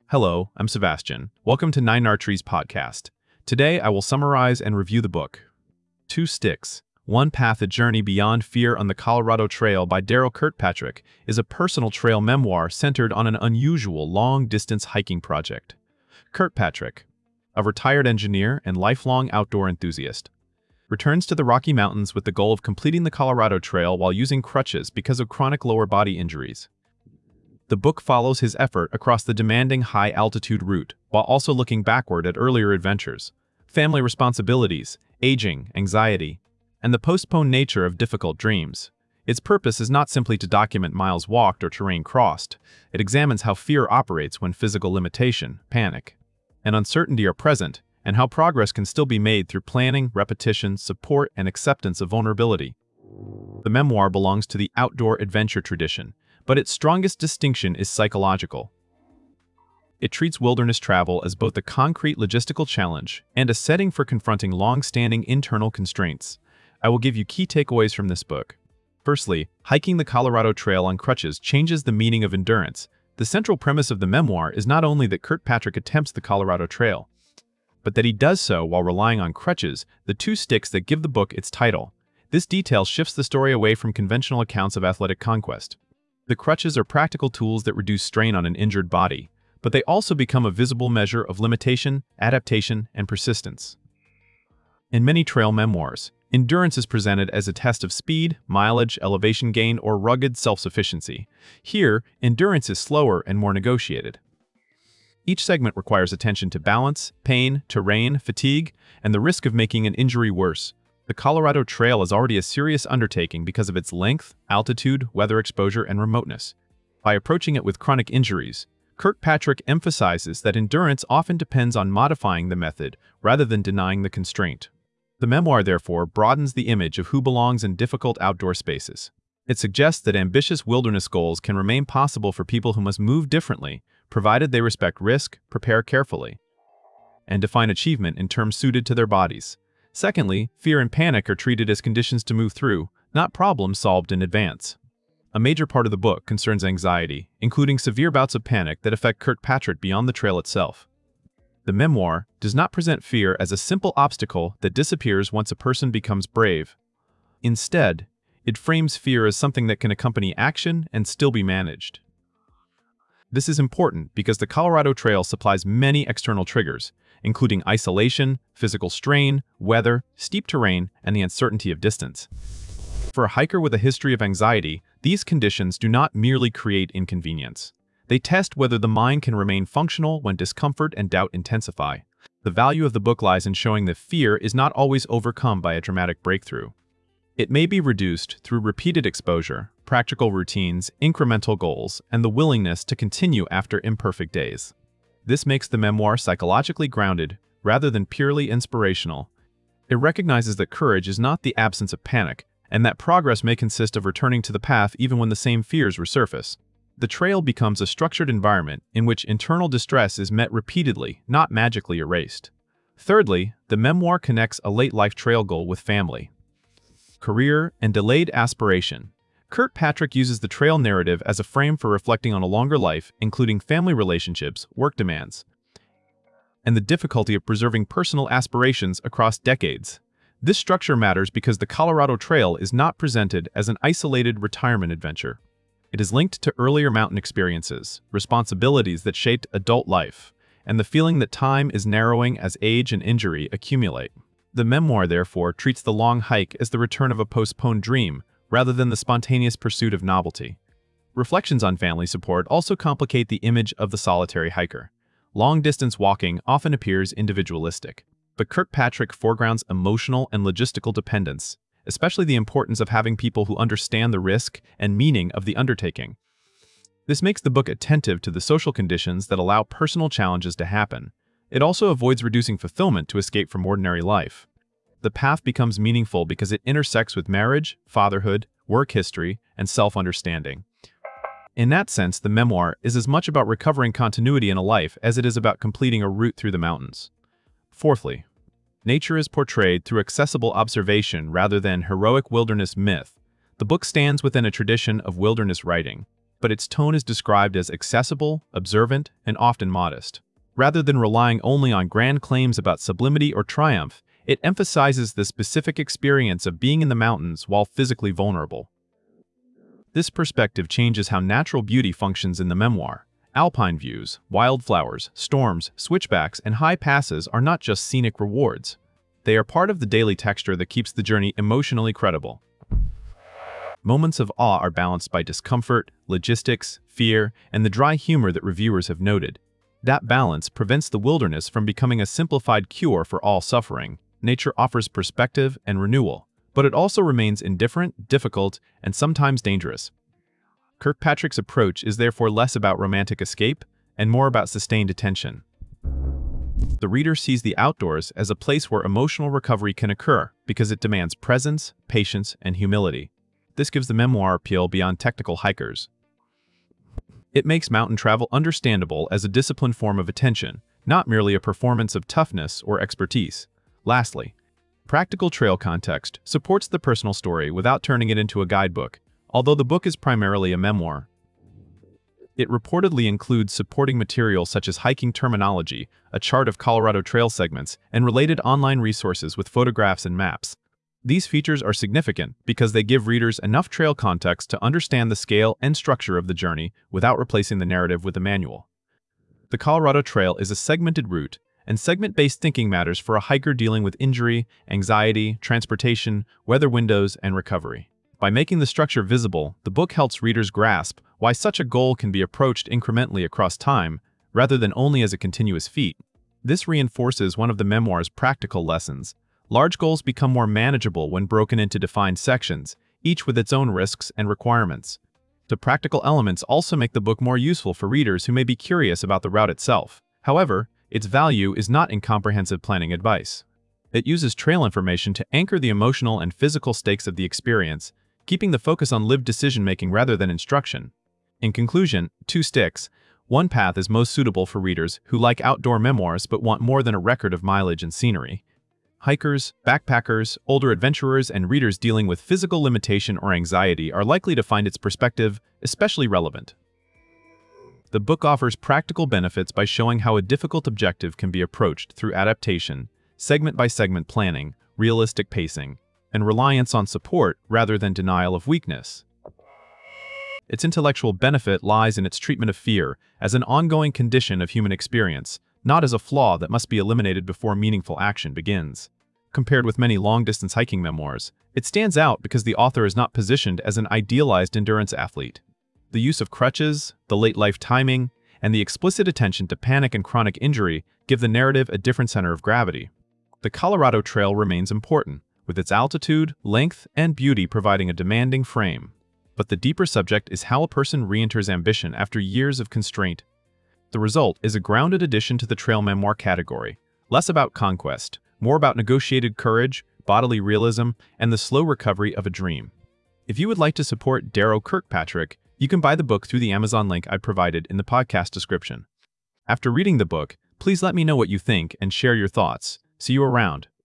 Hello, I'm Sebastian. Welcome to Nine Archery's podcast. Today, I will summarize and review the book, Two Sticks, One Path: A Journey Beyond Fear on the Colorado Trail by Daryl Kirkpatrick is a personal trail memoir centered on an unusual long-distance hiking project. Kirkpatrick, a retired engineer and lifelong outdoor enthusiast, returns to the Rocky Mountains with the goal of completing the Colorado Trail while using crutches because of chronic lower body injuries. The book follows his effort across the demanding high-altitude route, while also looking backward at earlier adventures, family responsibilities, aging, anxiety, and the postponed nature of difficult dreams. Its purpose is not simply to document miles walked or terrain crossed. It examines how fear operates when physical limitation, panic, and uncertainty are present, and how progress can still be made through planning, repetition, support, and acceptance of vulnerability. The memoir belongs to the outdoor adventure tradition, but its strongest distinction is psychological. It treats wilderness travel as both a concrete logistical challenge and a setting for confronting long-standing internal constraints. I will give you key takeaways from this book. Firstly, hiking the Colorado Trail on crutches changes the meaning of endurance. The central premise of the memoir is not only that Kirkpatrick attempts the Colorado Trail, but that he does so while relying on crutches, the two sticks that give the book its title. This detail shifts the story away from conventional accounts of athletic conquest. The crutches are practical tools that reduce strain on an injured body, but they also become a visible measure of limitation, adaptation, and persistence. In many trail memoirs, endurance is presented as a test of speed, mileage, elevation gain, or rugged self-sufficiency. Here, endurance is slower and more negotiated. Each segment requires attention to balance, pain, terrain, fatigue, and the risk of making an injury worse. The Colorado Trail is already a serious undertaking because of its length, altitude, weather exposure, and remoteness. By approaching it with chronic injuries, Kirkpatrick emphasizes that endurance often depends on modifying the method rather than denying the constraint. The memoir, therefore, broadens the image of who belongs in difficult outdoor spaces. It suggests that ambitious wilderness goals can remain possible for people who must move differently, provided they respect risk, prepare carefully, and define achievement in terms suited to their bodies. Secondly, fear and panic are treated as conditions to move through, not problems solved in advance. A major part of the book concerns anxiety, including severe bouts of panic that affect Kirkpatrick beyond the trail itself. The memoir does not present fear as a simple obstacle that disappears once a person becomes brave. Instead, it frames fear as something that can accompany action and still be managed. This is important because the Colorado Trail supplies many external triggers, including isolation, physical strain, weather, steep terrain, and the uncertainty of distance. For a hiker with a history of anxiety, these conditions do not merely create inconvenience. They test whether the mind can remain functional when discomfort and doubt intensify. The value of the book lies in showing that fear is not always overcome by a dramatic breakthrough. It may be reduced through repeated exposure, practical routines, incremental goals, and the willingness to continue after imperfect days. This makes the memoir psychologically grounded rather than purely inspirational. It recognizes that courage is not the absence of panic, and that progress may consist of returning to the path even when the same fears resurface. The trail becomes a structured environment in which internal distress is met repeatedly, not magically erased. Thirdly, the memoir connects a late-life trail goal with family, career, and delayed aspiration. Kirkpatrick uses the trail narrative as a frame for reflecting on a longer life, including family relationships, work demands, and the difficulty of preserving personal aspirations across decades. This structure matters because the Colorado Trail is not presented as an isolated retirement adventure. It is linked to earlier mountain experiences, responsibilities that shaped adult life, and the feeling that time is narrowing as age and injury accumulate. The memoir, therefore, treats the long hike as the return of a postponed dream, rather than the spontaneous pursuit of novelty. Reflections on family support also complicate the image of the solitary hiker. Long-distance walking often appears individualistic, but Kirkpatrick foregrounds emotional and logistical dependence, especially the importance of having people who understand the risk and meaning of the undertaking. This makes the book attentive to the social conditions that allow personal challenges to happen. It also avoids reducing fulfillment to escape from ordinary life. The path becomes meaningful because it intersects with marriage, fatherhood, work history, and self-understanding. In that sense, the memoir is as much about recovering continuity in a life as it is about completing a route through the mountains. Fourthly, nature is portrayed through accessible observation rather than heroic wilderness myth. The book stands within a tradition of wilderness writing. but its tone is described as accessible, observant, and often modest. Rather than relying only on grand claims about sublimity or triumph, it emphasizes the specific experience of being in the mountains while physically vulnerable. This perspective changes how natural beauty functions in the memoir. Alpine views, wildflowers, storms, switchbacks, and high passes are not just scenic rewards. They are part of the daily texture that keeps the journey emotionally credible. Moments of awe are balanced by discomfort, logistics, fear, and the dry humor that reviewers have noted. That balance prevents the wilderness from becoming a simplified cure for all suffering. Nature offers perspective and renewal, but it also remains indifferent, difficult, and sometimes dangerous. Kirkpatrick's approach is therefore less about romantic escape and more about sustained attention. The reader sees the outdoors as a place where emotional recovery can occur because it demands presence, patience, and humility. This gives the memoir appeal beyond technical hikers. It makes mountain travel understandable as a disciplined form of attention, not merely a performance of toughness or expertise. Lastly, practical trail context supports the personal story without turning it into a guidebook. Although the book is primarily a memoir, it reportedly includes supporting material such as hiking terminology, a chart of Colorado Trail segments, and related online resources with photographs and maps. These features are significant because they give readers enough trail context to understand the scale and structure of the journey without replacing the narrative with a manual. The Colorado Trail is a segmented route, and segment-based thinking matters for a hiker dealing with injury, anxiety, transportation, weather windows, and recovery. By making the structure visible, the book helps readers grasp why such a goal can be approached incrementally across time, rather than only as a continuous feat. This reinforces one of the memoir's practical lessons. Large goals become more manageable when broken into defined sections, each with its own risks and requirements. The practical elements also make the book more useful for readers who may be curious about the route itself. However, its value is not in comprehensive planning advice. It uses trail information to anchor the emotional and physical stakes of the experience, keeping the focus on lived decision-making rather than instruction. In conclusion, Two Sticks, One Path is most suitable for readers who like outdoor memoirs but want more than a record of mileage and scenery. Hikers, backpackers, older adventurers, and readers dealing with physical limitation or anxiety are likely to find its perspective especially relevant. The book offers practical benefits by showing how a difficult objective can be approached through adaptation, segment-by-segment planning, realistic pacing, and reliance on support rather than denial of weakness. Its intellectual benefit lies in its treatment of fear as an ongoing condition of human experience, not as a flaw that must be eliminated before meaningful action begins. Compared with many long-distance hiking memoirs, it stands out because the author is not positioned as an idealized endurance athlete. The use of crutches, the late-life timing, and the explicit attention to panic and chronic injury give the narrative a different center of gravity. The Colorado Trail remains important, with its altitude, length, and beauty providing a demanding frame. But the deeper subject is how a person re-enters ambition after years of constraint. The result is a grounded addition to the trail memoir category, less about conquest, more about negotiated courage, bodily realism, and the slow recovery of a dream. If you would like to support Darrow Kirkpatrick, you can buy the book through the Amazon link I provided in the podcast description. After reading the book, please let me know what you think and share your thoughts. See you around.